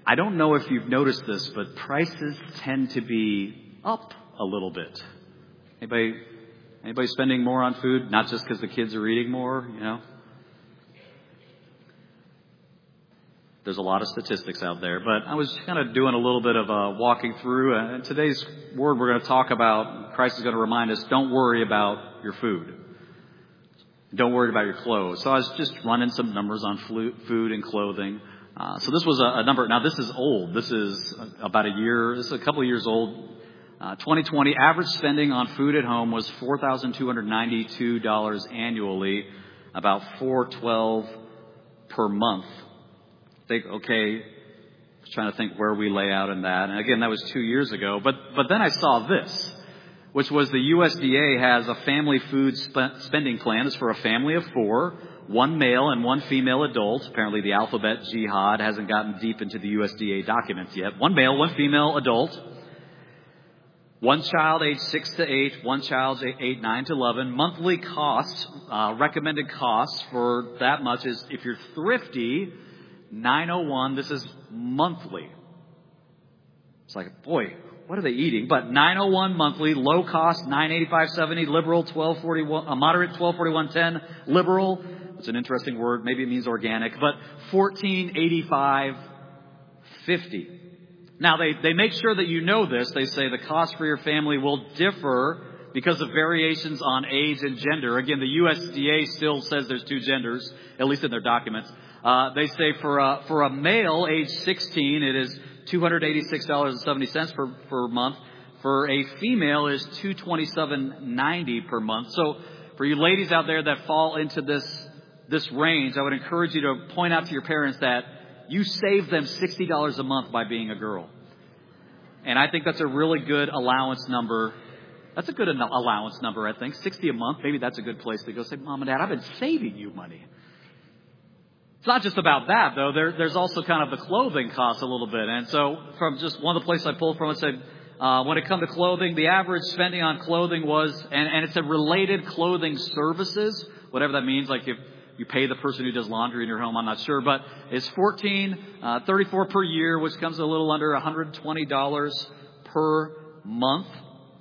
I don't know if you've noticed this, but prices tend to be up a little bit. Anybody spending more on food? Not just because the kids are eating more, you know? There's a lot of statistics out there, but I was kind of doing a little bit of walking through. And today's word we're going to talk about, Christ is going to remind us, don't worry about your food. Don't worry about your clothes. So I was just running some numbers on food and clothing. So this was a number. Now, this is old. This is about a year. This is a couple of years old. 2020, average spending on food at home was $4,292 annually, about $412 per month. Okay, I was trying to think where we lay out in that. And again, that was 2 years ago. But then I saw this, which was the USDA has a family food spending plan. It's for a family of 4, 1 male and 1 female adult. Apparently the alphabet jihad hasn't gotten deep into the USDA documents yet. 1 male, 1 female adult. 1 child age 6 to 8, 1 child age 9 to 11. Monthly costs, recommended costs for that much is, if you're thrifty, $901. This is monthly. It's like, boy, what are they eating? But $901 monthly, low cost $985.70, liberal $1241, moderate $1241.10, liberal. It's an interesting word. Maybe it means organic, but $1485.50. Now they make sure that you know this. They say the cost for your family will differ because of variations on age and gender. Again, the USDA still says there's 2 genders, at least in their documents. They say for a male age 16, it is $286.70 per month. For a female is $227.90 per month. So for you ladies out there that fall into this range, I would encourage you to point out to your parents that you save them $60 a month by being a girl. And I think that's a really good allowance number. That's a good allowance number, I think. $60 a month. Maybe that's a good place to go say, Mom and Dad, I've been saving you money. It's not just about that, though. There's also kind of the clothing costs a little bit. And so from just one of the places I pulled from, it said, when it comes to clothing, the average spending on clothing was, and it's a related clothing services, whatever that means, like if you pay the person who does laundry in your home, I'm not sure, but it's $1,434 per year, which comes a little under $120 per month.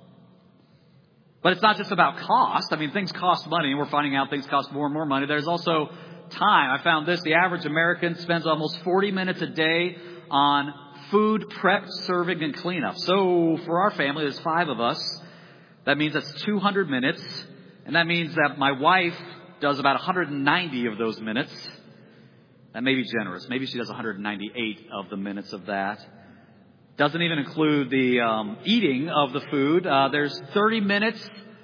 But it's not just about cost. I mean, things cost money, and we're finding out things cost more and more money. There's also time. I found this. The average American spends almost 40 minutes a day on food prep, serving, and cleanup. So for our family, there's 5 of us. That means that's 200 minutes. And that means that my wife does about 190 of those minutes. That may be generous. Maybe she does 198 of the minutes of that. Doesn't even include the eating of the food. There's 30 minutes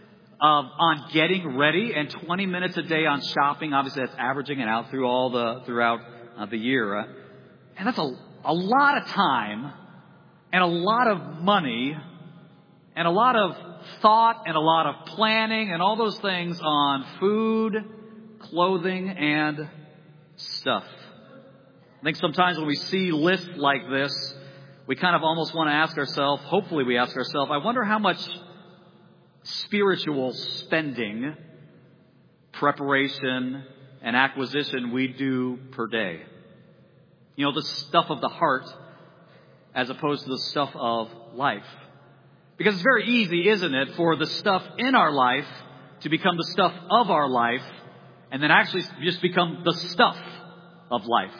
on getting ready and 20 minutes a day on shopping. Obviously, that's averaging it out throughout the year. And that's a lot of time and a lot of money and a lot of thought and a lot of planning and all those things on food, clothing, and stuff. I think sometimes when we see lists like this, we kind of almost want to ask ourselves, hopefully we ask ourselves, I wonder how much spiritual spending, preparation, and acquisition we do per day. You know, the stuff of the heart as opposed to the stuff of life. Because it's very easy, isn't it, for the stuff in our life to become the stuff of our life and then actually just become the stuff of life.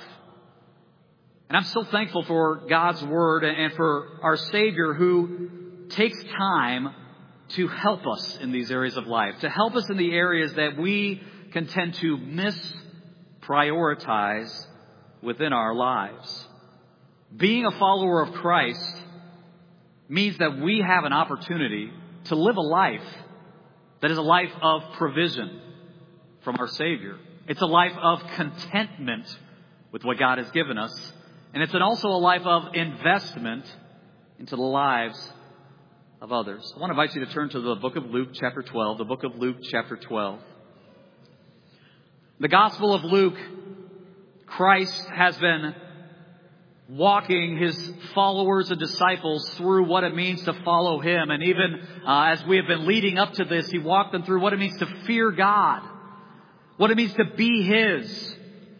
And I'm so thankful for God's Word and for our Savior who takes time to help us in these areas of life, to help us in the areas that we can tend to misprioritize within our lives. Being a follower of Christ means that we have an opportunity to live a life that is a life of provision from our Savior. It's a life of contentment with what God has given us. And it's also a life of investment into the lives of others. I want to invite you to turn to the book of Luke chapter 12. The book of Luke chapter 12. The Gospel of Luke, Christ has been walking his followers and disciples through what it means to follow him. And even as we have been leading up to this, he walked them through what it means to fear God, what it means to be his.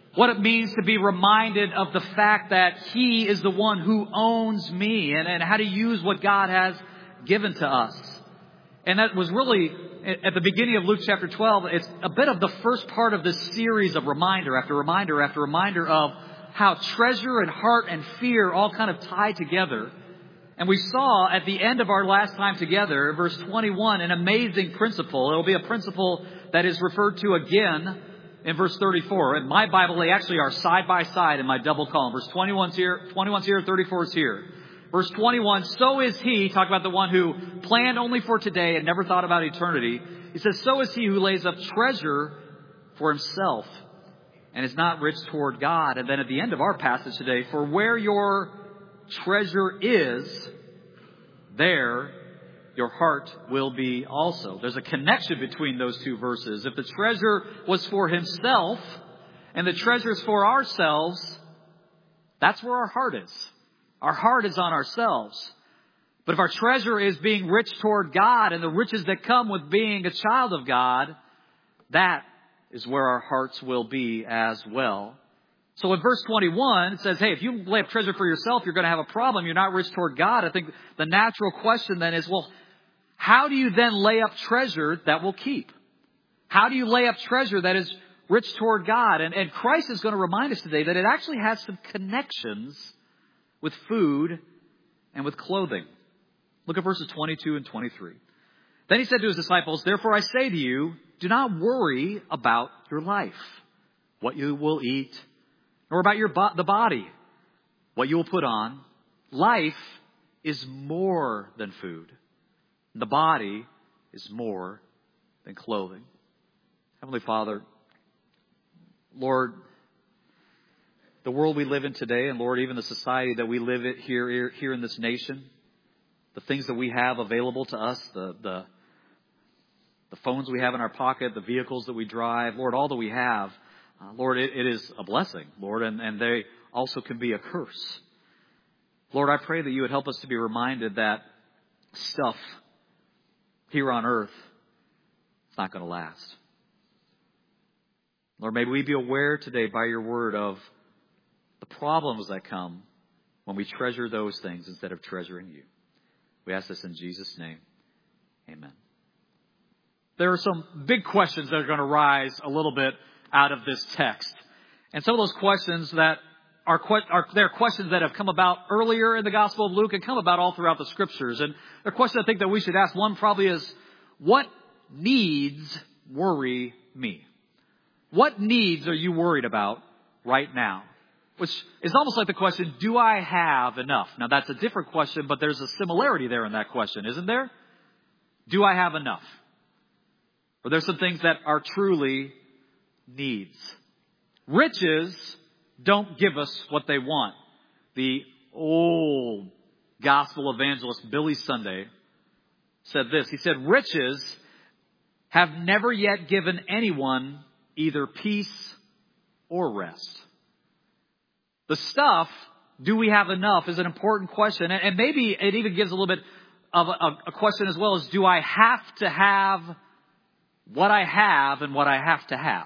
what it means to be reminded of the fact that He is the one who owns me, and how to use what God has given to us. And that was really, at the beginning of Luke chapter 12, it's a bit of the first part of this series of reminder after reminder after reminder of how treasure and heart and fear all kind of tie together. And we saw at the end of our last time together, verse 21, an amazing principle. It'll be a principle that is referred to again in verse 34. In my Bible, they actually are side by side in my double column. Verse 21's here, 34 is here. Verse 21, so is he, talk about the one who planned only for today and never thought about eternity. He says, so is he who lays up treasure for himself and is not rich toward God. And then at the end of our passage today, for where your treasure is, there your heart will be also. There's a connection between those two verses. If the treasure was for himself and the treasure is for ourselves, that's where our heart is. Our heart is on ourselves. But if our treasure is being rich toward God and the riches that come with being a child of God, that is where our hearts will be as well. So in verse 21, it says, hey, if you lay up treasure for yourself, you're going to have a problem. You're not rich toward God. I think the natural question then is, well, how do you then lay up treasure that will keep? How do you lay up treasure that is rich toward God? And Christ is going to remind us today that it actually has some connections with food and with clothing. Look at verses 22 and 23. Then he said to his disciples, therefore I say to you, do not worry about your life, what you will eat, nor about the body, what you will put on. Life is more than food. The body is more than clothing. Heavenly Father, Lord, the world we live in today, and Lord, even the society that we live in here in this nation, the things that we have available to us, the phones we have in our pocket, the vehicles that we drive, Lord, all that we have, Lord, it is a blessing, Lord, and they also can be a curse. Lord, I pray that you would help us to be reminded that stuff here on earth is not going to last. Lord, may we be aware today by your word of the problems that come when we treasure those things instead of treasuring you. We ask this in Jesus' name. Amen. There are some big questions that are going to rise a little bit out of this text. And some of those questions that are questions that have come about earlier in the Gospel of Luke and come about all throughout the Scriptures. And the question I think that we should ask, one probably is, what needs worry me? What needs are you worried about right now? Which is almost like the question, do I have enough? Now that's a different question, but there's a similarity there in that question, isn't there? Do I have enough? Or there's some things that are truly needs. Riches don't give us what they want. The old gospel evangelist Billy Sunday said this. He said, riches have never yet given anyone either peace or rest. The stuff, do we have enough, is an important question. And maybe it even gives a little bit of a question as well as, do I have to have what I have and what I have to have?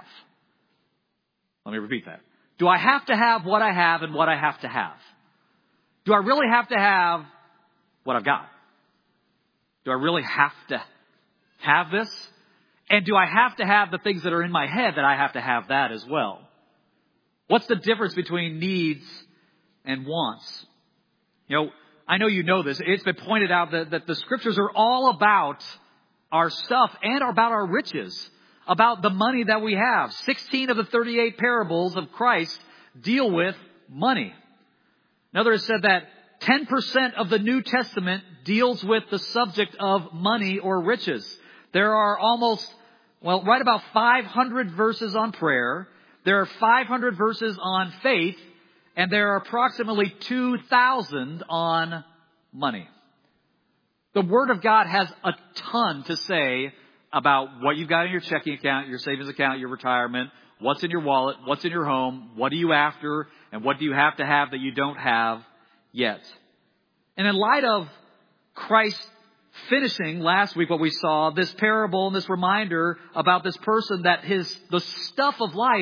Let me repeat that. Do I have to have what I have and what I have to have? Do I really have to have what I've got? Do I really have to have this? And do I have to have the things that are in my head that I have to have that as well? What's the difference between needs and wants? You know, I know you know this. It's been pointed out that the Scriptures are all about our stuff and about our riches, about the money that we have. 16 of the 38 parables of Christ deal with money. Another has said that 10% of the New Testament deals with the subject of money or riches. There are right about 500 verses on prayer. There are 500 verses on faith, and there are approximately 2,000 on money. The Word of God has a ton to say about what you've got in your checking account, your savings account, your retirement, what's in your wallet, what's in your home, what are you after, and what do you have to have that you don't have yet. And in light of Christ finishing last week what we saw, this parable and this reminder about this person that the stuff of life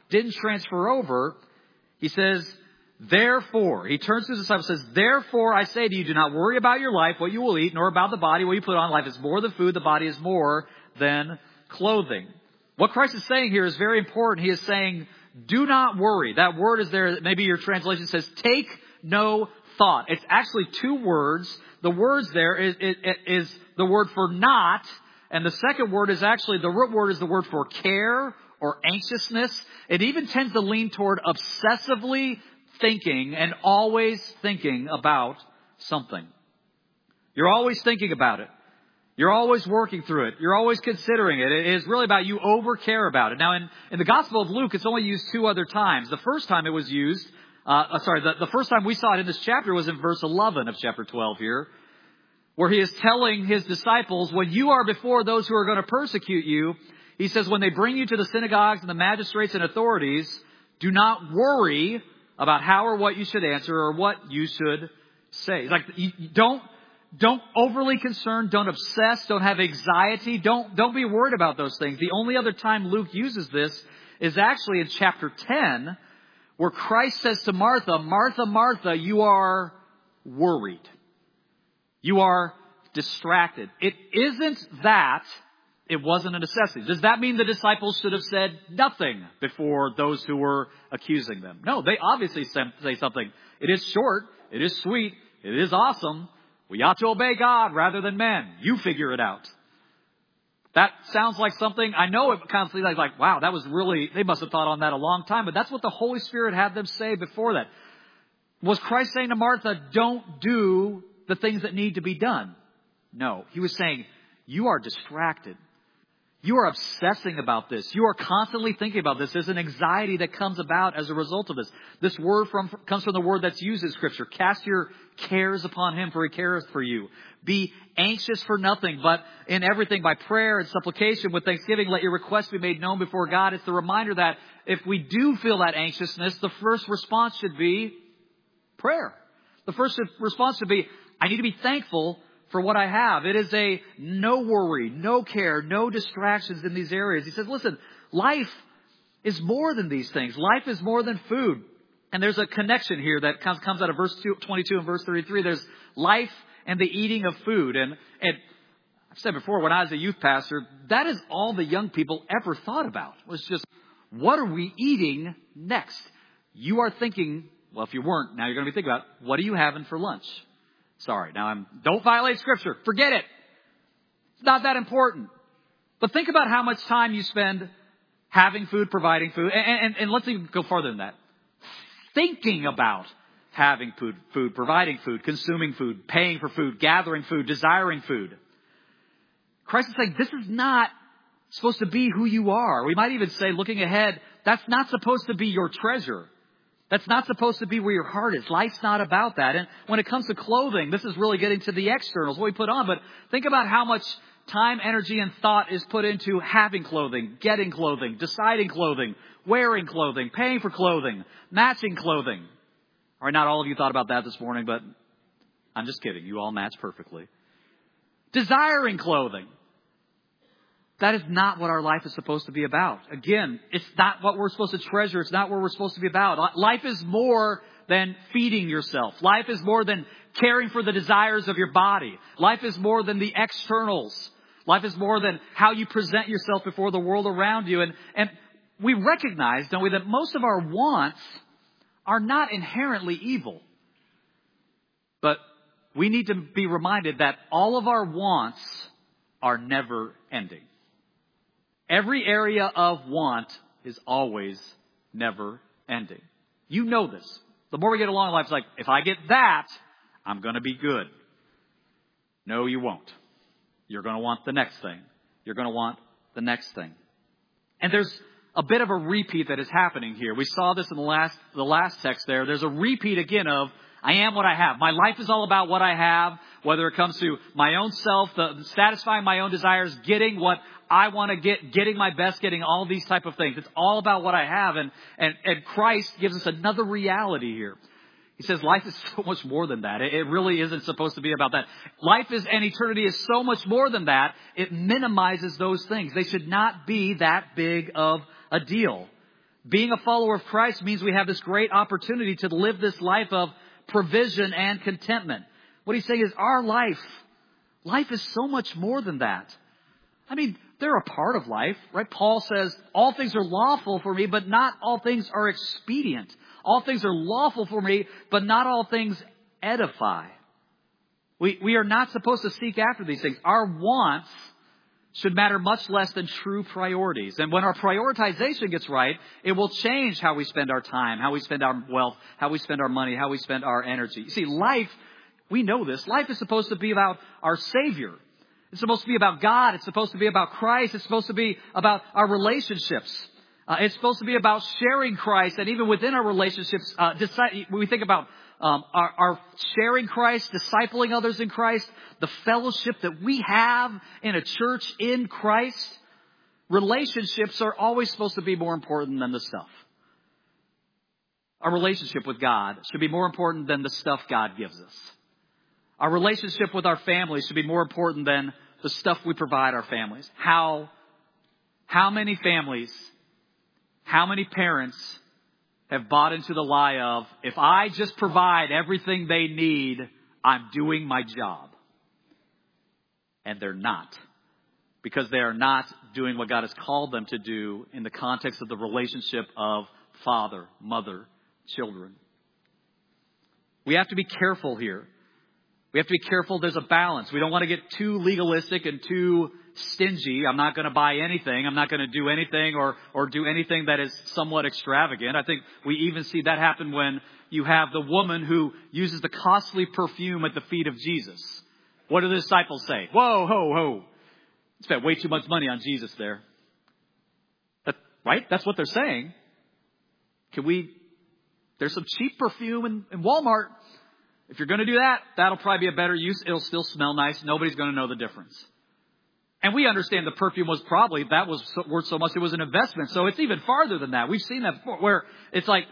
didn't transfer over. He says, therefore, he turns to his disciples and says, therefore I say to you, do not worry about your life, what you will eat, nor about the body, what you put on. Life is more than food, the body is more than clothing. What Christ is saying here is very important. He is saying, do not worry. That word is there. Maybe your translation says, take no thought. It's actually two words. The words there is the word for not. And the second word is actually, the root word is the word for care or anxiousness. It even tends to lean toward obsessively thinking and always thinking about something. You're always thinking about it. You're always working through it. You're always considering it. It is really about you over-care about it. Now, in the Gospel of Luke, it's only used 2 other times. The first time it was used, the first time we saw it in this chapter was in verse 11 of chapter 12 here, where he is telling his disciples, when you are before those who are going to persecute you, he says, when they bring you to the synagogues and the magistrates and authorities, do not worry about how or what you should answer or what you should say. It's like, you don't overly concern, don't obsess, don't have anxiety, don't be worried about those things. The only other time Luke uses this is actually in chapter 10, where Christ says to Martha, Martha, Martha, you are worried. You are distracted. It isn't that it wasn't a necessity. Does that mean the disciples should have said nothing before those who were accusing them? No, they obviously say something. It is short. It is sweet. It is awesome. We ought to obey God rather than men. You figure it out. That sounds like something, I know it kind of feels like, wow, that was really, they must have thought on that a long time, but that's what the Holy Spirit had them say before that. Was Christ saying to Martha, don't do the things that need to be done? No. He was saying, you are distracted. You are obsessing about this. You are constantly thinking about this. There's an anxiety that comes about as a result of this. This word comes from the word that's used in Scripture. Cast your cares upon Him, for He cares for you. Be anxious for nothing, but in everything by prayer and supplication with thanksgiving, let your requests be made known before God. It's the reminder that if we do feel that anxiousness, the first response should be prayer. The first response should be, I need to be thankful for what I have. It is a no worry, no care, no distractions in these areas. He says, listen, life is more than these things. Life is more than food. And there's a connection here that comes out of verse 22 and verse 33. There's life and the eating of food. And I've said before, when I was a youth pastor, that is all the young people ever thought about, was just, what are we eating next? You are thinking, well, if you weren't, now you're going to be thinking about, what are you having for lunch? Sorry, don't violate Scripture. Forget it. It's not that important. But think about how much time you spend having food, providing food, and let's even go farther than that. Thinking about having food, providing food, consuming food, paying for food, gathering food, desiring food. Christ is saying this is not supposed to be who you are. We might even say, looking ahead, that's not supposed to be your treasure. That's not supposed to be where your heart is. Life's not about that. And when it comes to clothing, this is really getting to the externals, what we put on. But think about how much time, energy, and thought is put into having clothing, getting clothing, deciding clothing, wearing clothing, paying for clothing, matching clothing. All right, not all of you thought about that this morning, but I'm just kidding. You all match perfectly. Desiring clothing. That is not what our life is supposed to be about. Again, it's not what we're supposed to treasure. It's not what we're supposed to be about. Life is more than feeding yourself. Life is more than caring for the desires of your body. Life is more than the externals. Life is more than how you present yourself before the world around you. And we recognize, don't we, that most of our wants are not inherently evil. But we need to be reminded that all of our wants are never ending. Every area of want is always never ending. You know this. The more we get along in life, it's like, if I get that, I'm going to be good. No, you won't. You're going to want the next thing. You're going to want the next thing. And there's a bit of a repeat that is happening here. We saw this in the last text there. There's a repeat again of, I am what I have. My life is all about what I have, whether it comes to my own self, satisfying my own desires, getting what I want to get, getting my best, getting all these type of things. It's all about what I have. And Christ gives us another reality here. He says life is so much more than that. It really isn't supposed to be about that. Life and eternity is so much more than that. It minimizes those things. They should not be that big of a deal. Being a follower of Christ means we have this great opportunity to live this life of provision and contentment. What he's saying is our life is so much more than that. I mean, they're a part of life, right? Paul says, all things are lawful for me, but not all things are expedient. All things are lawful for me, but not all things edify. We are not supposed to seek after these things. Our wants should matter much less than true priorities. And when our prioritization gets right, it will change how we spend our time, how we spend our wealth, how we spend our money, how we spend our energy. You see, life, we know this. Life is supposed to be about our Savior. It's supposed to be about God. It's supposed to be about Christ. It's supposed to be about our relationships. It's supposed to be about sharing Christ. And even within our relationships, when we think about our sharing Christ, discipling others in Christ, the fellowship that we have in a church in Christ, relationships are always supposed to be more important than the stuff. Our relationship with God should be more important than the stuff God gives us. Our relationship with our families should be more important than the stuff we provide our families. How many families, how many parents have bought into the lie of, if I just provide everything they need, I'm doing my job. And they're not. Because they are not doing what God has called them to do in the context of the relationship of father, mother, children. We have to be careful here. We have to be careful there's a balance. We don't want to get too legalistic and too stingy. I'm not going to buy anything. I'm not going to do anything or do anything that is somewhat extravagant. I think we even see that happen when you have the woman who uses the costly perfume at the feet of Jesus. What do the disciples say? Whoa, ho, ho. Spent way too much money on Jesus there. Right? That's what they're saying. There's some cheap perfume in Walmart. If you're going to do that, that'll probably be a better use. It'll still smell nice. Nobody's going to know the difference. And we understand the perfume was worth so much it was an investment. So it's even farther than that. We've seen that before, where it's like,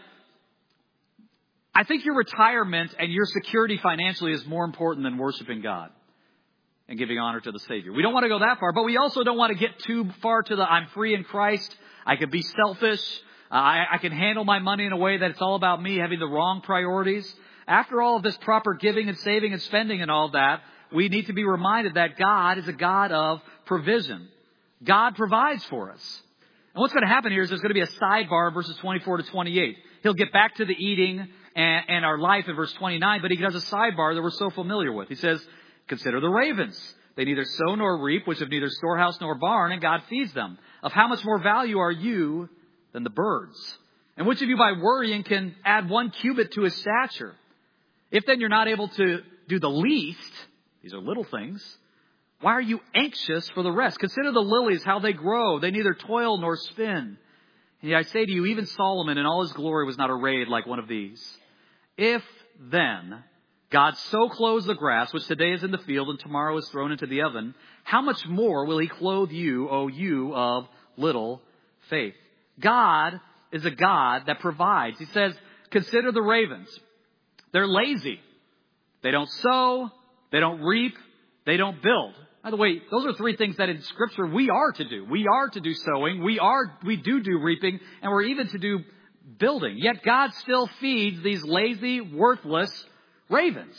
I think your retirement and your security financially is more important than worshiping God and giving honor to the Savior. We don't want to go that far, but we also don't want to get too far to the I'm free in Christ. I can be selfish. I can handle my money in a way that it's all about me, having the wrong priorities. After all of this proper giving and saving and spending and all of that, we need to be reminded that God is a God of provision. God provides for us. And what's going to happen here is there's going to be a sidebar, verses 24 to 28. He'll get back to the eating and our life in verse 29, but he does a sidebar that we're so familiar with. He says, consider the ravens. They neither sow nor reap, which have neither storehouse nor barn, and God feeds them. Of how much more value are you than the birds? And which of you by worrying can add 1 cubit to his stature? If then you're not able to do the least, these are little things, why are you anxious for the rest? Consider the lilies, how they grow. They neither toil nor spin. And yet I say to you, even Solomon in all his glory was not arrayed like one of these. If then God so clothes the grass, which today is in the field and tomorrow is thrown into the oven, how much more will he clothe you, O you of little faith? God is a God that provides. He says, consider the ravens. They're lazy. They don't sow. They don't reap. They don't build. By the way, those are 3 things that in Scripture we are to do. We are to do sowing. We do reaping. And we're even to do building. Yet God still feeds these lazy, worthless ravens.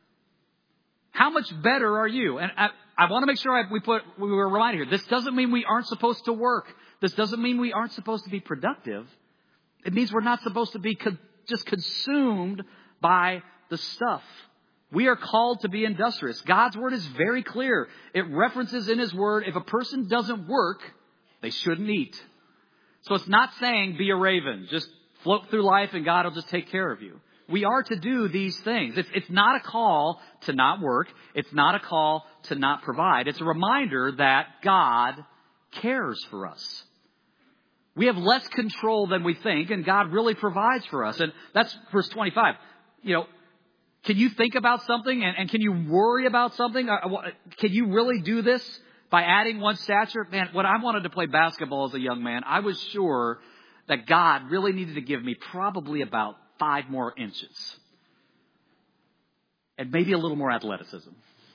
How much better are you? And I want to make sure we were reminded here. This doesn't mean we aren't supposed to work. This doesn't mean we aren't supposed to be productive. It means we're not supposed to be just consumed by the stuff. We are called to be industrious. God's word is very clear. It references in his word, if a person doesn't work, they shouldn't eat. So it's not saying be a raven. Just float through life and God will just take care of you. We are to do these things. It's not a call to not work. It's not a call to not provide. It's a reminder that God cares for us. We have less control than we think, and God really provides for us. And that's verse 25. Can you think about something and can you worry about something? Can you really do this by adding 1 stature? Man, when I wanted to play basketball as a young man, I was sure that God really needed to give me probably about 5 more inches. And maybe a little more athleticism.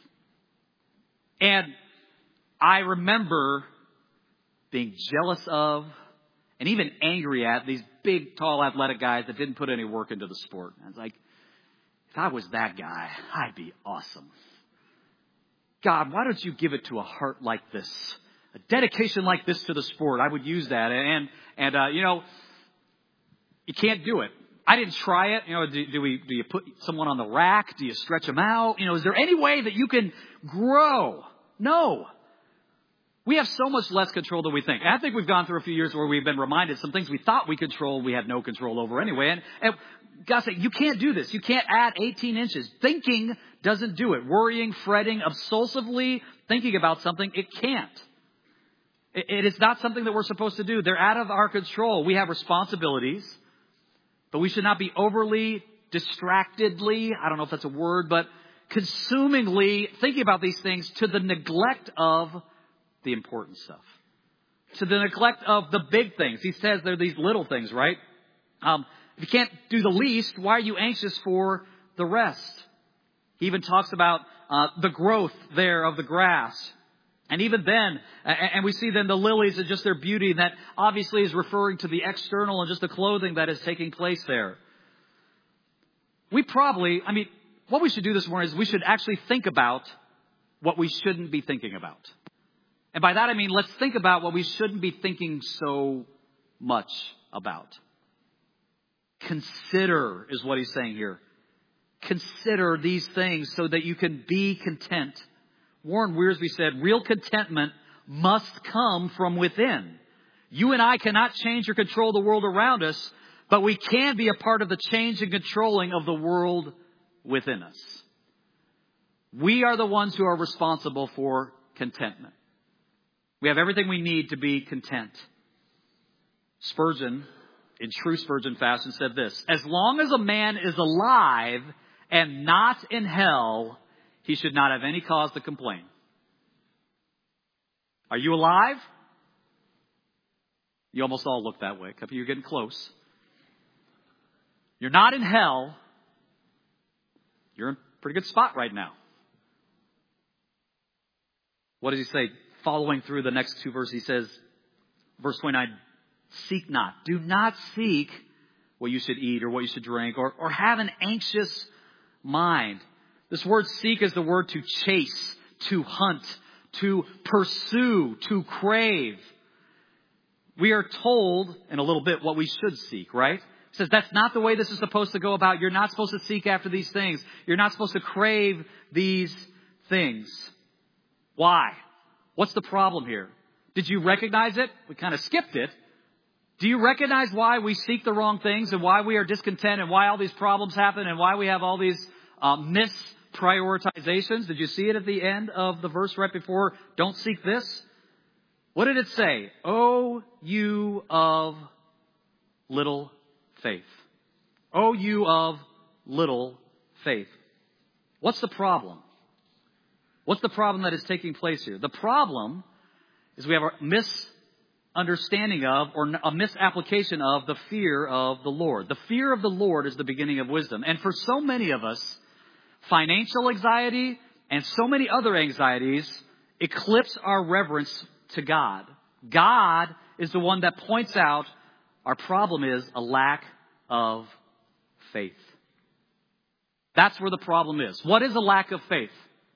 And I remember being jealous of and even angry at these big, tall, athletic guys that didn't put any work into the sport. I was like, if I was that guy, I'd be awesome. God, why don't you give it to a heart like this? A dedication like this to the sport. I would use that. And you can't do it. I didn't try it. Do you put someone on the rack? Do you stretch them out? Is there any way that you can grow? No. We have so much less control than we think. And I think we've gone through a few years where we've been reminded some things we thought we controlled, we had no control over anyway. And God said, you can't do this. You can't add 18 inches. Thinking doesn't do it. Worrying, fretting, obsessively thinking about something, it can't. It is not something that we're supposed to do. They're out of our control. We have responsibilities, but we should not be overly distractedly, I don't know if that's a word, but consumingly thinking about these things to the neglect of the important stuff, to the neglect of the big things. He says they're these little things, right? If you can't do the least, why are you anxious for the rest? He even talks about the growth there of the grass. And even then, and we see then the lilies and just their beauty, that obviously is referring to the external and just the clothing that is taking place there. What we should do this morning is we should actually think about what we shouldn't be thinking about. And by that I mean, let's think about what we shouldn't be thinking so much about. Consider is what he's saying here. Consider these things so that you can be content. Warren Wiersbe said, real contentment must come from within. You and I cannot change or control the world around us, but we can be a part of the change and controlling of the world within us. We are the ones who are responsible for contentment. We have everything we need to be content. Spurgeon, in true Spurgeon fashion, said this: as long as a man is alive and not in hell, he should not have any cause to complain. Are you alive? You almost all look that way. You're getting close. You're not in hell. You're in a pretty good spot right now. What does he say? Following through the next two verses, he says, verse 29, seek not. Do not seek what you should eat or what you should drink or have an anxious mind. This word seek is the word to chase, to hunt, to pursue, to crave. We are told in a little bit what we should seek, right? It says that's not the way this is supposed to go about. You're not supposed to seek after these things. You're not supposed to crave these things. Why? What's the problem here? Did you recognize it? We kind of skipped it. Do you recognize why we seek the wrong things and why we are discontent and why all these problems happen and why we have all these misprioritizations? Did you see it at the end of the verse right before, don't seek this? What did it say? O you of little faith. O you of little faith. What's the problem? What's the problem that is taking place here? The problem is we have a misunderstanding of or a misapplication of the fear of the Lord. The fear of the Lord is the beginning of wisdom. And for so many of us, financial anxiety and so many other anxieties eclipse our reverence to God. God is the one that points out our problem is a lack of faith. That's where the problem is. What is a lack of faith?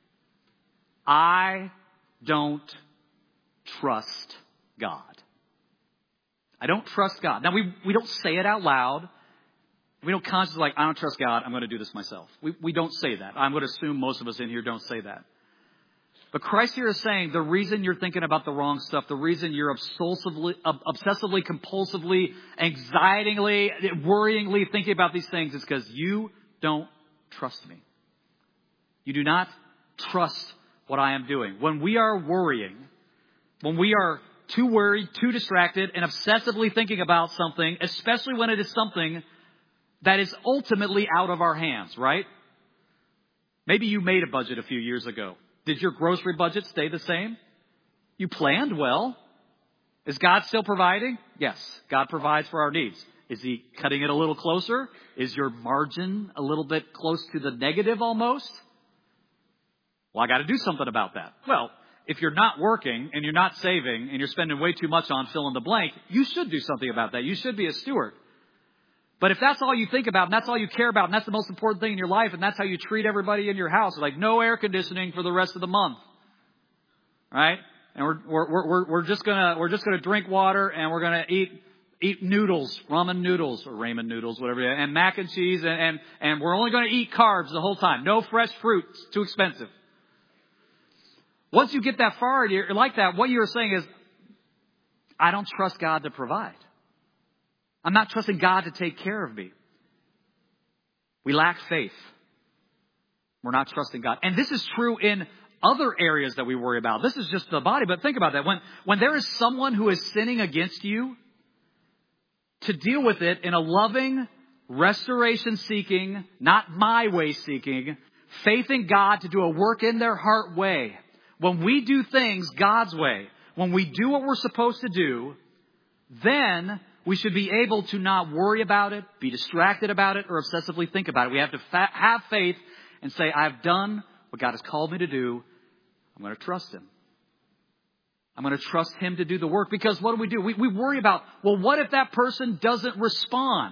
I don't trust God. I don't trust God. Now, we don't say it out loud. We don't consciously I don't trust God. I'm going to do this myself. We don't say that. I'm going to assume most of us in here don't say that. But Christ here is saying the reason you're thinking about the wrong stuff, the reason you're obsessively, compulsively, anxietingly, worryingly thinking about these things is because you don't trust me. You do not trust what I am doing. When we are worrying, when we are too worried, too distracted, and obsessively thinking about something, especially when it is something that is ultimately out of our hands, right? Maybe you made a budget a few years ago. Did your grocery budget stay the same? You planned well. Is God still providing? Yes, God provides for our needs. Is He cutting it a little closer? Is your margin a little bit close to the negative almost? Well, I got to do something about that. Well, if you're not working and you're not saving and you're spending way too much on fill in the blank, you should do something about that. You should be a steward. But if that's all you think about, and that's all you care about, and that's the most important thing in your life, and that's how you treat everybody in your house, like no air conditioning for the rest of the month, right? And we're just gonna drink water, and we're gonna eat noodles, ramen noodles or ramen noodles, whatever, and mac and cheese, and we're only gonna eat carbs the whole time. No fresh fruit, it's too expensive. Once you get that far, you're like that. What you're saying is, I don't trust God to provide. I'm not trusting God to take care of me. We lack faith. We're not trusting God. And this is true in other areas that we worry about. This is just the body, but think about that. When there is someone who is sinning against you, to deal with it in a loving, restoration-seeking, not my way seeking, faith in God to do a work in their heart way. When we do things God's way, when we do what we're supposed to do, then we should be able to not worry about it, be distracted about it, or obsessively think about it. We have to have faith and say, I've done what God has called me to do. I'm going to trust Him. I'm going to trust Him to do the work. Because what do? We worry about, well, what if that person doesn't respond?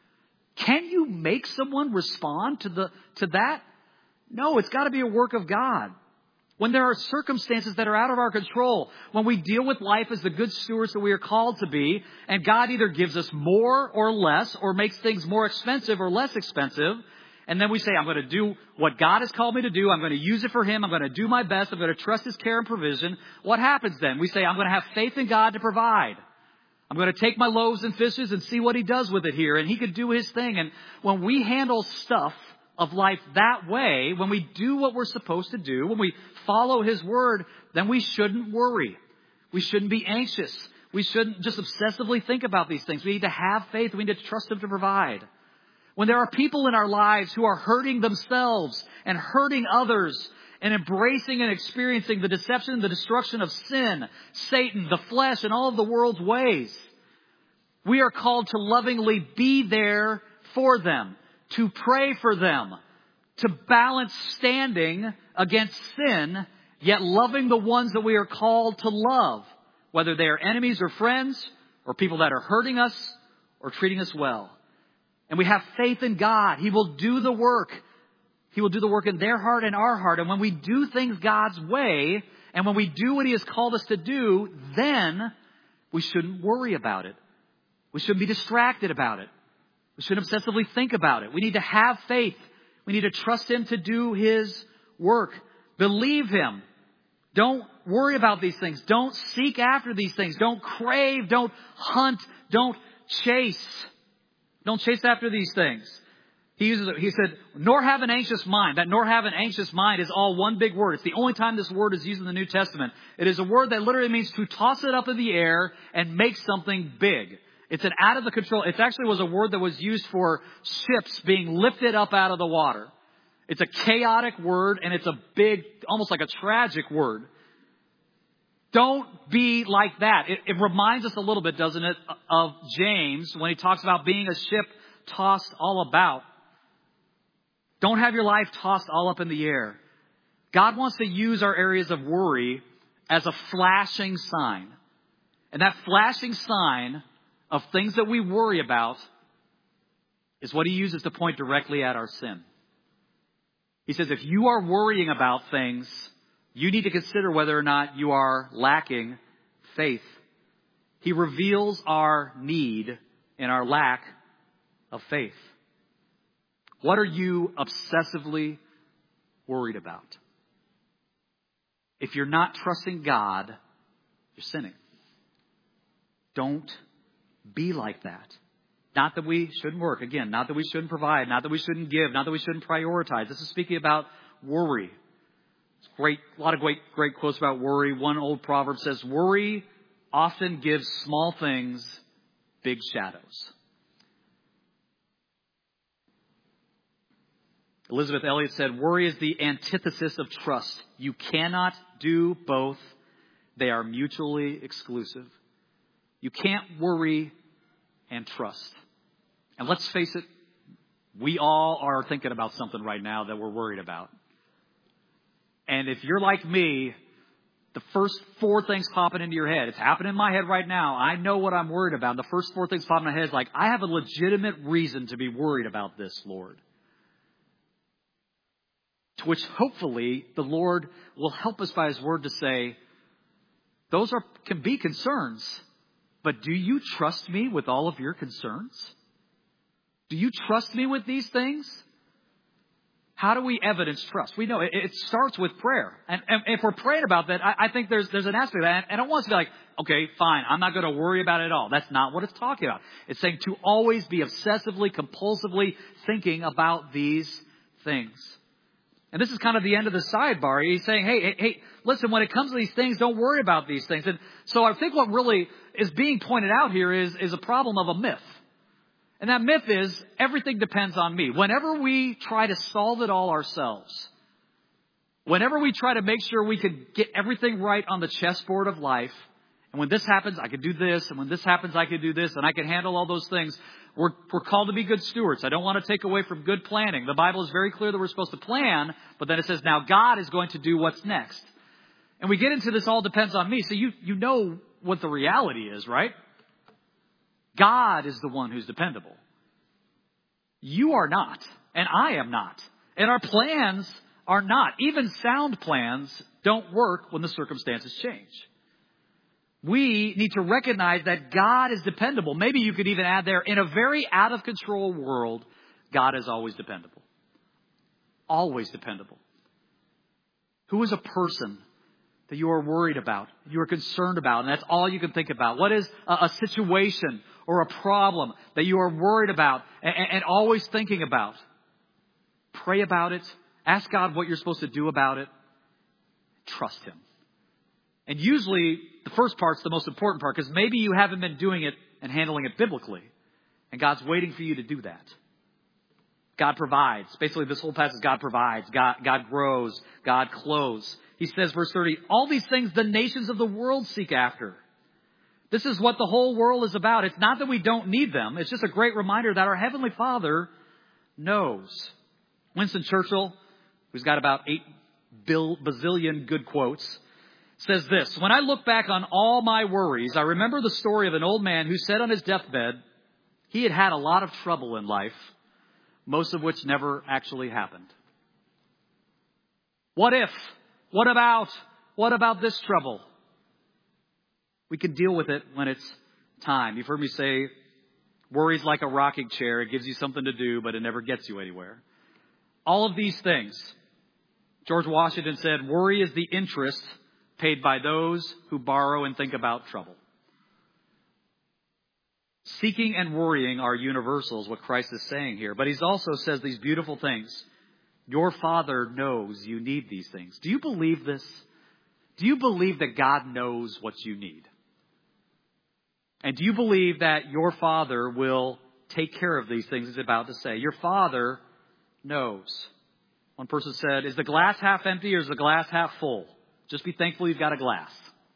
Can you make someone respond to that? No, it's got to be a work of God. When there are circumstances that are out of our control, when we deal with life as the good stewards that we are called to be, and God either gives us more or less, or makes things more expensive or less expensive, and then we say, I'm going to do what God has called me to do, I'm going to use it for Him, I'm going to do my best, I'm going to trust His care and provision. What happens then? We say, I'm going to have faith in God to provide. I'm going to take my loaves and fishes and see what He does with it here, and He could do His thing. And when we handle stuff of life that way, when we do what we're supposed to do, when we follow His word, then we shouldn't worry. We shouldn't be anxious. We shouldn't just obsessively think about these things. We need to have faith. We need to trust Him to provide. When there are people in our lives who are hurting themselves and hurting others and embracing and experiencing the deception and the destruction of sin, Satan, the flesh, and all of the world's ways, we are called to lovingly be there for them, to pray for them, to balance standing against sin, yet loving the ones that we are called to love, whether they are enemies or friends, or people that are hurting us or treating us well. And we have faith in God. He will do the work. He will do the work in their heart and our heart. And when we do things God's way, and when we do what He has called us to do, then we shouldn't worry about it. We shouldn't be distracted about it. We shouldn't obsessively think about it. We need to have faith. We need to trust Him to do His work. Believe Him. Don't worry about these things. Don't seek after these things. Don't crave. Don't hunt. Don't chase. Don't chase after these things. He said, nor have an anxious mind. That nor have an anxious mind is all one big word. It's the only time this word is used in the New Testament. It is a word that literally means to toss it up in the air and make something big. It's an out of the control. It actually was a word that was used for ships being lifted up out of the water. It's a chaotic word, and it's a big, almost like a tragic word. Don't be like that. It reminds us a little bit, doesn't it, of James when he talks about being a ship tossed all about. Don't have your life tossed all up in the air. God wants to use our areas of worry as a flashing sign. And that flashing sign of things that we worry about is what He uses to point directly at our sin. He says, if you are worrying about things, you need to consider whether or not you are lacking faith. He reveals our need and our lack of faith. What are you obsessively worried about? If you're not trusting God, you're sinning. Don't be like that. Not that we shouldn't work. Again, not that we shouldn't provide. Not that we shouldn't give. Not that we shouldn't prioritize. This is speaking about worry. It's a lot of great quotes about worry. One old proverb says, worry often gives small things big shadows. Elizabeth Elliot said, worry is the antithesis of trust. You cannot do both. They are mutually exclusive. You can't worry and trust. And let's face it, we all are thinking about something right now that we're worried about. And if you're like me, the first 4 things popping into your head. It's happening in my head right now. I know what I'm worried about. And the first 4 things popping in my head is like, I have a legitimate reason to be worried about this, Lord. To which hopefully the Lord will help us by His Word to say, those can be concerns, but do you trust me with all of your concerns? Do you trust me with these things? How do we evidence trust? We know it starts with prayer. And if we're praying about that, I think there's an aspect of that. And I don't want us to be like, okay, fine, I'm not going to worry about it at all. That's not what it's talking about. It's saying to always be obsessively, compulsively thinking about these things. And this is kind of the end of the sidebar. He's saying, hey, listen, when it comes to these things, don't worry about these things. And so I think what really is being pointed out here is a problem of a myth. And that myth is everything depends on me. Whenever we try to solve it all ourselves, whenever we try to make sure we can get everything right on the chessboard of life, and when this happens, I can do this, and when this happens, I can do this, and I can handle all those things, we're called to be good stewards. I don't want to take away from good planning. The Bible is very clear that we're supposed to plan, but then it says, now God is going to do what's next. And we get into this all depends on me. So you know what the reality is, right? God is the one who's dependable. You are not, and I am not. And our plans are not. Even sound plans don't work when the circumstances change. We need to recognize that God is dependable. Maybe you could even add there, in a very out-of-control world, God is always dependable. Always dependable. Who is a person that you are worried about, you are concerned about, and that's all you can think about? What is a situation or a problem that you are worried about and always thinking about? Pray about it. Ask God what you're supposed to do about it. Trust Him. And usually the first part's the most important part, because maybe you haven't been doing it and handling it biblically. And God's waiting for you to do that. God provides. Basically, this whole passage, God provides. God grows. God clothes. He says, verse 30, all these things the nations of the world seek after. This is what the whole world is about. It's not that we don't need them. It's just a great reminder that our Heavenly Father knows. Winston Churchill, who's got about 8 bazillion good quotes, says this: when I look back on all my worries, I remember the story of an old man who said on his deathbed he had had a lot of trouble in life, most of which never actually happened. What if? What about? What about this trouble? We can deal with it when it's time. You've heard me say, worry's like a rocking chair. It gives you something to do, but it never gets you anywhere. All of these things, George Washington said, worry is the interest paid by those who borrow and think about trouble. Seeking and worrying are universals, what Christ is saying here. But He also says these beautiful things. Your Father knows you need these things. Do you believe this? Do you believe that God knows what you need? And do you believe that your Father will take care of these things He's about to say? Your Father knows. One person said, is the glass half empty or is the glass half full? Just be thankful you've got a glass.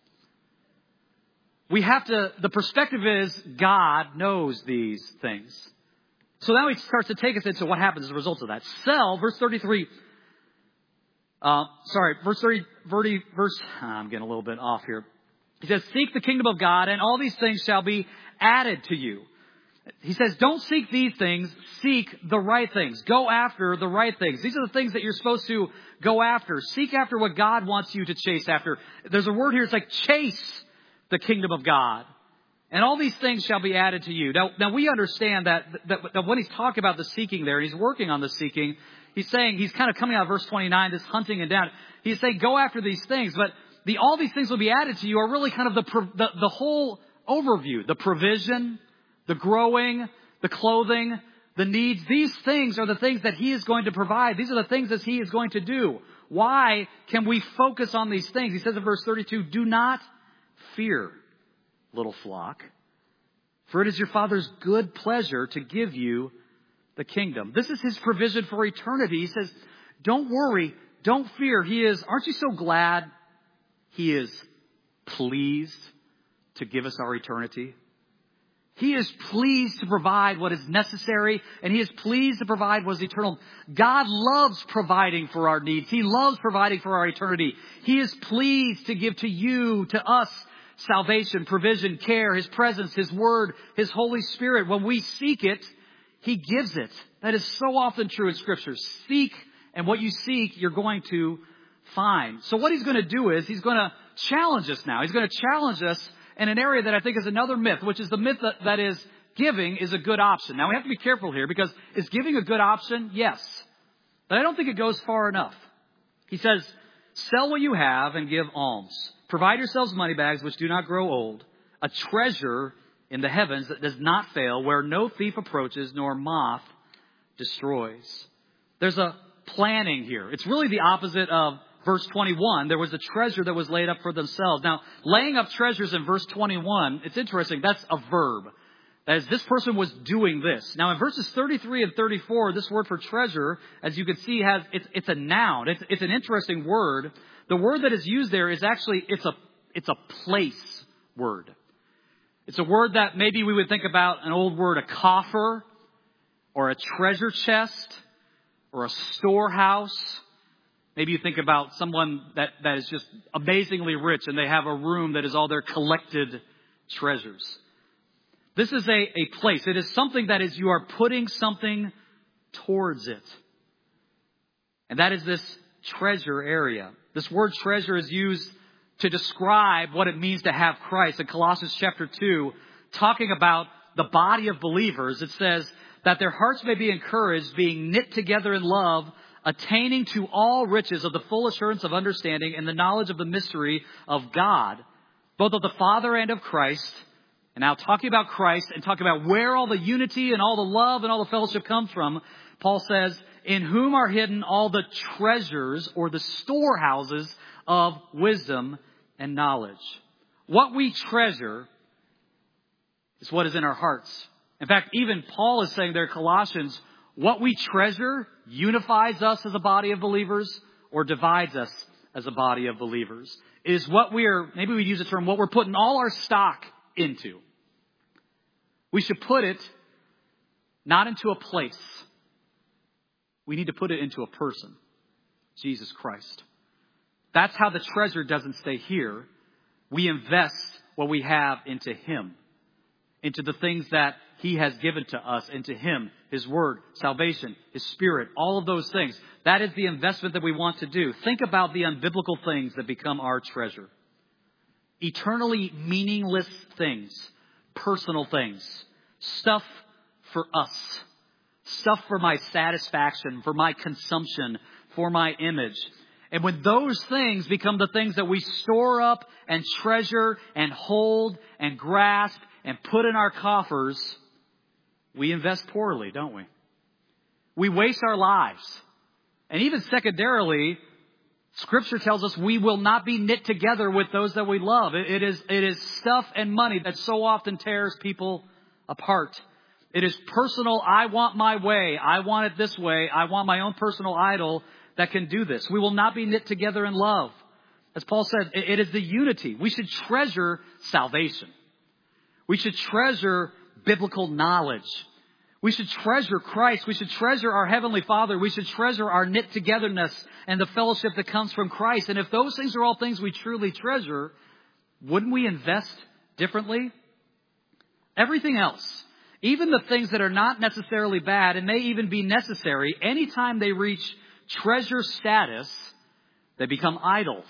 The perspective is God knows these things. So now He starts to take us into what happens as a result of that. Verse 33. I'm getting a little bit off here. He says, seek the kingdom of God and all these things shall be added to you. He says, don't seek these things, seek the right things. Go after the right things. These are the things that you're supposed to go after. Seek after what God wants you to chase after. There's a word here, it's like chase the kingdom of God. And all these things shall be added to you. Now we understand that when He's talking about the seeking there, and He's working on the seeking, He's saying, He's kind of coming out of verse 29, this hunting and down. He's saying, go after these things, but all these things will be added to you are really kind of the whole overview, the provision, the growing, the clothing, the needs. These things are the things that He is going to provide. These are the things that He is going to do. Why can we focus on these things? He says in verse 32, do not fear, little flock, for it is your Father's good pleasure to give you the kingdom. This is His provision for eternity. He says, don't worry, don't fear. Aren't you so glad He is pleased to give us our eternity? He is pleased to provide what is necessary, and He is pleased to provide what is eternal. God loves providing for our needs. He loves providing for our eternity. He is pleased to give to you, to us, salvation, provision, care, His presence, His Word, His Holy Spirit. When we seek it, He gives it. That is so often true in Scripture. Seek, and what you seek, you're going to find. So what He's going to do is He's going to challenge us now. He's going to challenge us in an area that I think is another myth, which is the myth that is giving is a good option. Now we have to be careful here because is giving a good option? Yes. But I don't think it goes far enough. He says, sell what you have and give alms. Provide yourselves money bags which do not grow old, a treasure in the heavens that does not fail, where no thief approaches nor moth destroys. There's a planning here. It's really the opposite of verse 21. There was a treasure that was laid up for themselves. Now, laying up treasures in verse 21, it's interesting. That's a verb. That is, this person was doing this. Now, in verses 33 and 34, this word for treasure, as you can see, it's a noun. It's an interesting word. The word that is used there is actually, it's a place word. It's a word that maybe we would think about an old word, a coffer, or a treasure chest, or a storehouse. Maybe you think about someone that is just amazingly rich and they have a room that is all their collected treasures. This is a place. It is something that is, you are putting something towards it. And that is this treasure area. This word treasure is used to describe what it means to have Christ. In Colossians chapter 2, talking about the body of believers, it says that their hearts may be encouraged, being knit together in love, attaining to all riches of the full assurance of understanding and the knowledge of the mystery of God, both of the Father and of Christ. And now talking about Christ and talking about where all the unity and all the love and all the fellowship comes from, Paul says, in whom are hidden all the treasures or the storehouses of wisdom and knowledge. What we treasure is what is in our hearts. In fact, even Paul is saying there in Colossians, what we treasure unifies us as a body of believers or divides us as a body of believers. It is what maybe we use the term, what we're putting all our stock into. We should put it not into a place. We need to put it into a person, Jesus Christ. That's how the treasure doesn't stay here. We invest what we have into Him, into the things that He has given to us, into Him, His Word, salvation, His Spirit, all of those things. That is the investment that we want to do. Think about the unbiblical things that become our treasure. Eternally meaningless things, personal things, stuff for us, stuff for my satisfaction, for my consumption, for my image. And when those things become the things that we store up and treasure and hold and grasp and put in our coffers, we invest poorly, don't we? We waste our lives. And even secondarily, Scripture tells us we will not be knit together with those that we love. It is stuff and money that so often tears people apart. It is personal, I want my way, I want it this way, I want my own personal idol that can do this. We will not be knit together in love. As Paul said, it is the unity. We should treasure salvation. We should treasure biblical knowledge. We should treasure Christ. We should treasure our Heavenly Father. We should treasure our knit togetherness and the fellowship that comes from Christ. And if those things are all things we truly treasure, wouldn't we invest differently? Everything else, even the things that are not necessarily bad and may even be necessary, anytime they reach treasure status, they become idols.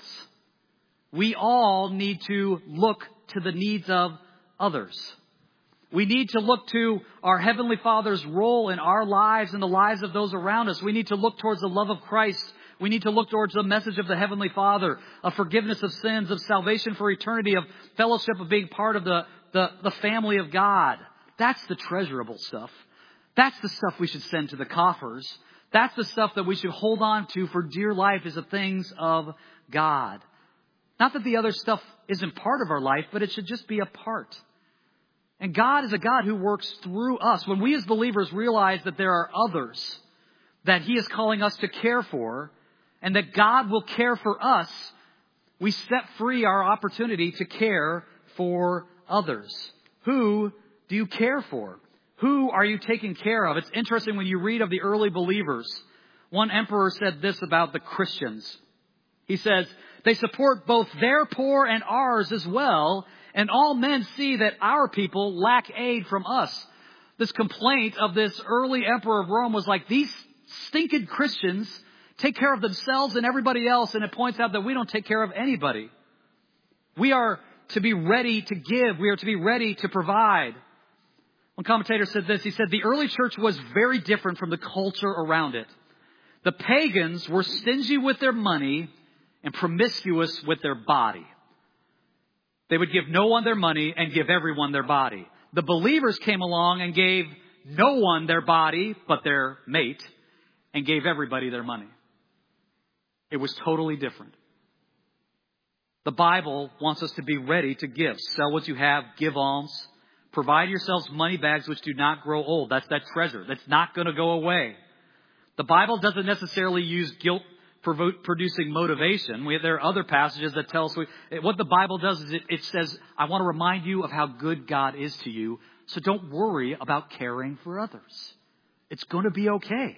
We all need to look to the needs of others. We need to look to our Heavenly Father's role in our lives and the lives of those around us. We need to look towards the love of Christ. We need to look towards the message of the Heavenly Father, of forgiveness of sins, of salvation for eternity, of fellowship, of being part of the family of God. That's the treasurable stuff. That's the stuff we should send to the coffers. That's the stuff that we should hold on to for dear life, is the things of God. Not that the other stuff isn't part of our life, but it should just be a part. And God is a God who works through us. When we as believers realize that there are others that He is calling us to care for, and that God will care for us, we set free our opportunity to care for others who do you care for? Who are you taking care of? It's interesting when you read of the early believers. One emperor said this about the Christians. He says, they support both their poor and ours as well, and all men see that our people lack aid from us. This complaint of this early emperor of Rome was like, these stinking Christians take care of themselves and everybody else, and it points out that we don't take care of anybody. We are to be ready to give. We are to be ready to provide. One commentator said this. He said, the early church was very different from the culture around it. The pagans were stingy with their money and promiscuous with their body. They would give no one their money and give everyone their body. The believers came along and gave no one their body but their mate and gave everybody their money. It was totally different. The Bible wants us to be ready to give. Sell what you have, give alms. Provide yourselves money bags which do not grow old. That's that treasure. That's not going to go away. The Bible doesn't necessarily use guilt-producing motivation. There are other passages that tell us what the Bible does is it says, I want to remind you of how good God is to you, so don't worry about caring for others. It's going to be okay.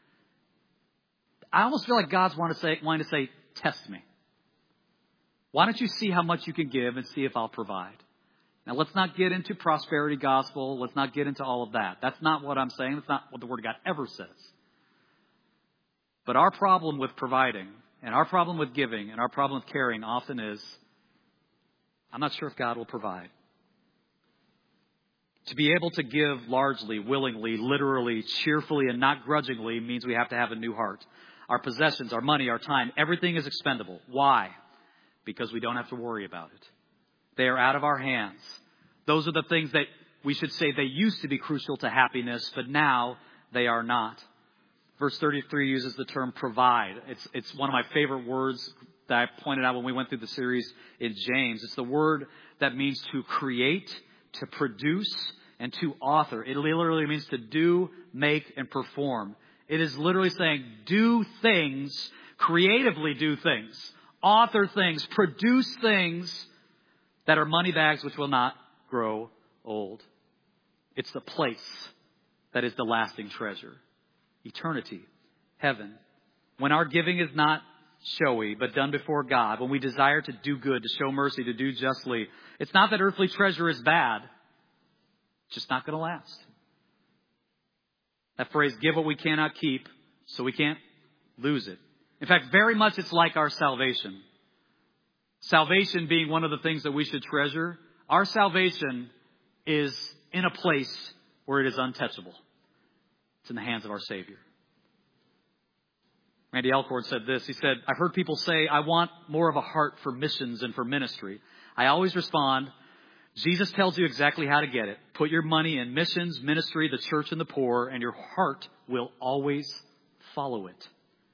I almost feel like God's wanting to say, test me. Why don't you see how much you can give and see if I'll provide? Now, let's not get into prosperity gospel. Let's not get into all of that. That's not what I'm saying. That's not what the Word of God ever says. But our problem with providing and our problem with giving and our problem with caring often is, I'm not sure if God will provide. To be able to give largely, willingly, literally, cheerfully, and not grudgingly means we have to have a new heart. Our possessions, our money, our time, everything is expendable. Why? Because we don't have to worry about it. They are out of our hands. Those are the things that we should say they used to be crucial to happiness, but now they are not. Verse 33 uses the term provide. It's one of my favorite words that I pointed out when we went through the series in James. It's the word that means to create, to produce, and to author. It literally means to do, make, and perform. It is literally saying do things, creatively do things, author things, produce things that are money bags which will not grow old. It's the place that is the lasting treasure. Eternity, heaven. When our giving is not showy, but done before God, when we desire to do good, to show mercy, to do justly, it's not that earthly treasure is bad. It's just not going to last. That phrase, give what we cannot keep, so we can't lose it. In fact, very much it's like our salvation. Salvation being one of the things that we should treasure. Our salvation is in a place where it is untouchable. It's in the hands of our Savior. Randy Alcorn said this. He said, I've heard people say, I want more of a heart for missions and for ministry. I always respond, Jesus tells you exactly how to get it. Put your money in missions, ministry, the church, and the poor, and your heart will always follow it.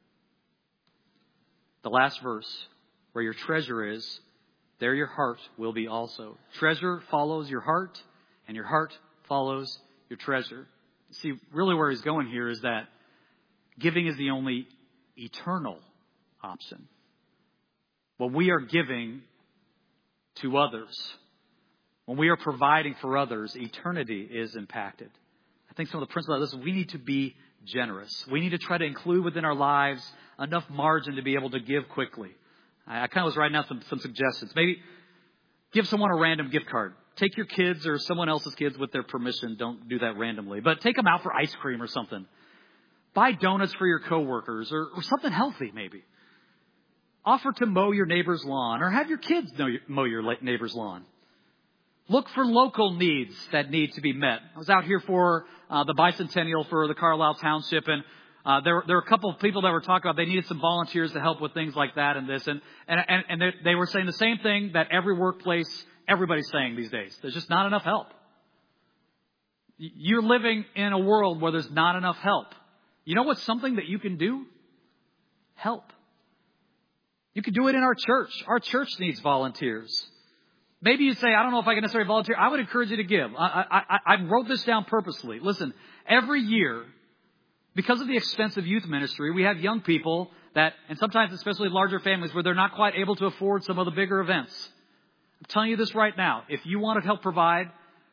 The last verse, where your treasure is, there your heart will be also. Treasure follows your heart, and your heart follows your treasure. See, really where he's going here is that giving is the only eternal option. When we are giving to others, when we are providing for others, eternity is impacted. I think some of the principles of this is we need to be generous. We need to try to include within our lives enough margin to be able to give quickly. I kind of was writing out some suggestions. Maybe give someone a random gift card. Take your kids or someone else's kids with their permission. Don't do that randomly. But take them out for ice cream or something. Buy donuts for your coworkers or something healthy maybe. Offer to mow your neighbor's lawn or have your kids mow your neighbor's lawn. Look for local needs that need to be met. I was out here for the bicentennial for the Carlisle Township, and there were a couple of people that were talking about they needed some volunteers to help with things like that and this. And they were saying the same thing that every workplace, everybody's saying these days. There's just not enough help. You're living in a world where there's not enough help. You know what's something that you can do? Help. You can do it in our church. Our church needs volunteers. Maybe you say, I don't know if I can necessarily volunteer. I would encourage you to give. I wrote this down purposely. Listen, every year, because of the expense of youth ministry, we have young people that, and sometimes especially larger families, where they're not quite able to afford some of the bigger events. I'm telling you this right now. If you want to help provide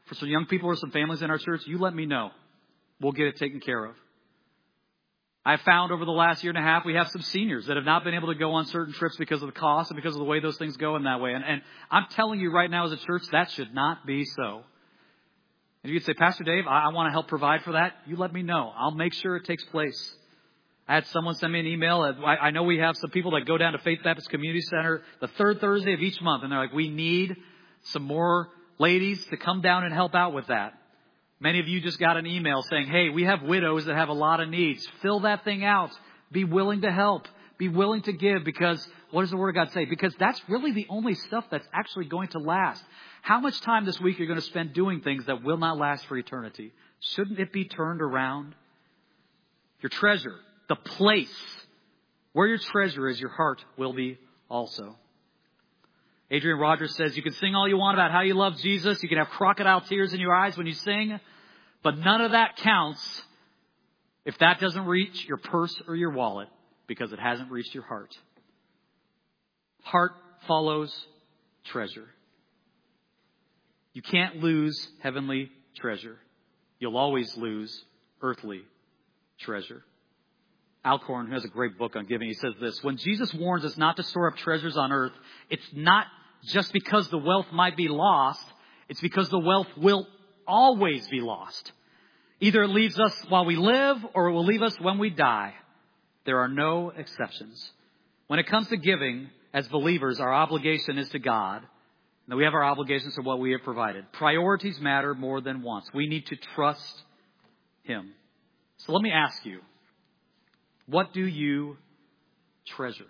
for some young people or some families in our church, you let me know. We'll get it taken care of. I found over the last year and a half, we have some seniors that have not been able to go on certain trips because of the cost and because of the way those things go in that way. And I'm telling you right now as a church, that should not be so. And you could say, Pastor Dave, I want to help provide for that. You let me know. I'll make sure it takes place. I had someone send me an email. I know we have some people that go down to Faith Baptist Community Center the third Thursday of each month. And they're like, we need some more ladies to come down and help out with that. Many of you just got an email saying, hey, we have widows that have a lot of needs. Fill that thing out. Be willing to help. Be willing to give, because what does the Word of God say? Because that's really the only stuff that's actually going to last. How much time this week you're going to spend doing things that will not last for eternity? Shouldn't it be turned around? Your treasure, the place where your treasure is, your heart will be also. Adrian Rogers says, you can sing all you want about how you love Jesus. You can have crocodile tears in your eyes when you sing. But none of that counts if that doesn't reach your purse or your wallet, because it hasn't reached your heart. Heart follows treasure. You can't lose heavenly treasure. You'll always lose earthly treasure. Alcorn, who has a great book on giving, he says this: when Jesus warns us not to store up treasures on earth, it's not just because the wealth might be lost. It's because the wealth will always be lost. Either it leaves us while we live, or it will leave us when we die. There are no exceptions. When it comes to giving, as believers, our obligation is to God. And we have our obligations to what we have provided. Priorities matter more than wants. We need to trust Him. So let me ask you, what do you treasure?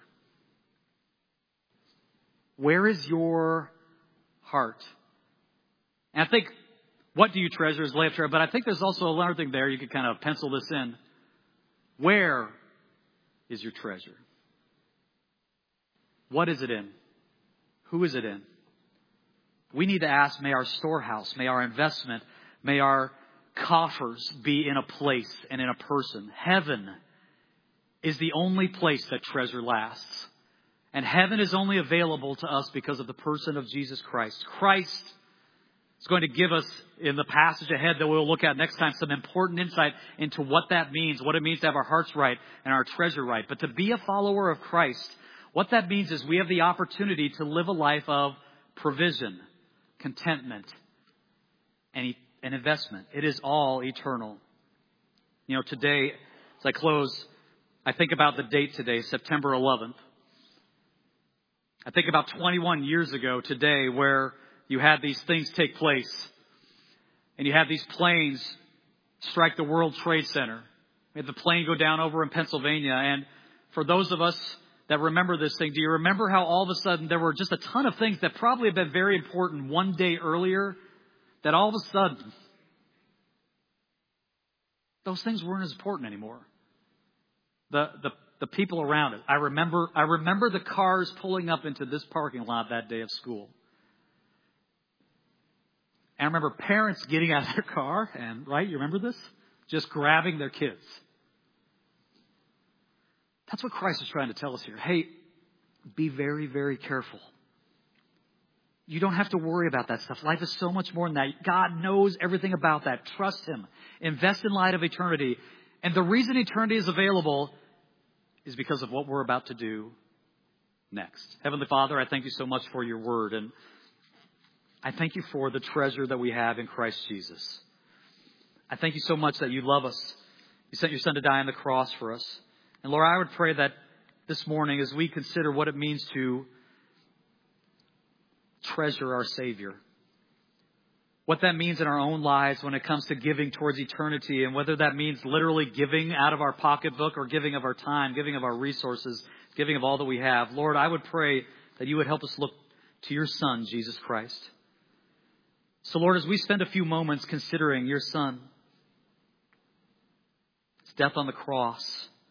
Where is your heart? And I think, what do you treasure is lay up treasure, but I think there's also another thing there. You could kind of pencil this in. Where is your treasure? What is it in? Who is it in? We need to ask, may our storehouse, may our investment, may our coffers be in a place and in a person. Heaven is the only place that treasure lasts. And heaven is only available to us because of the person of Jesus Christ. Christ is going to give us, in the passage ahead that we'll look at next time, some important insight into what that means, what it means to have our hearts right and our treasure right. But to be a follower of Christ, what that means is we have the opportunity to live a life of provision, contentment, and investment. It is all eternal. You know, today, as I close, I think about the date today, September 11th. I think about 21 years ago today, where you had these things take place. And you had these planes strike the World Trade Center. We had the plane go down over in Pennsylvania. And for those of us that remember this thing, do you remember how all of a sudden there were just a ton of things that probably had been very important one day earlier, that all of a sudden those things weren't as important anymore? The people around it. I remember the cars pulling up into this parking lot that day of school. And I remember parents getting out of their car and, right, you remember this? Just grabbing their kids. That's what Christ is trying to tell us here. Hey, be very, very careful. You don't have to worry about that stuff. Life is so much more than that. God knows everything about that. Trust Him. Invest in light of eternity. And the reason eternity is available is because of what we're about to do next. Heavenly Father, I thank You so much for Your word. And I thank You for the treasure that we have in Christ Jesus. I thank You so much that You love us. You sent Your Son to die on the cross for us. And Lord, I would pray that this morning, as we consider what it means to treasure our Savior, what that means in our own lives when it comes to giving towards eternity, and whether that means literally giving out of our pocketbook or giving of our time, giving of our resources, giving of all that we have. Lord, I would pray that You would help us look to Your Son, Jesus Christ. So Lord, as we spend a few moments considering Your Son, His death on the cross,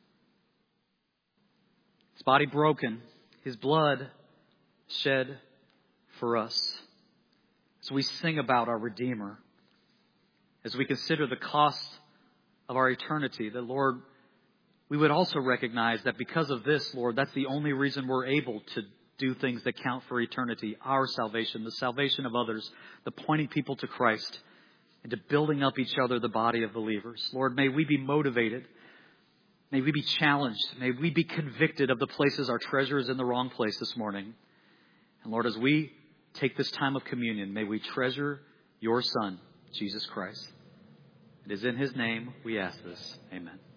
His body broken, His blood shed for us, as we sing about our Redeemer, as we consider the cost of our eternity, that Lord, we would also recognize that because of this, Lord, that's the only reason we're able to do things that count for eternity. Our salvation, the salvation of others, the pointing people to Christ into building up each other, the body of believers. Lord, may we be motivated. May we be challenged. May we be convicted of the places our treasure is in the wrong place this morning. And Lord, as we take this time of communion, may we treasure your Son, Jesus Christ. It is in his name we ask this. Amen.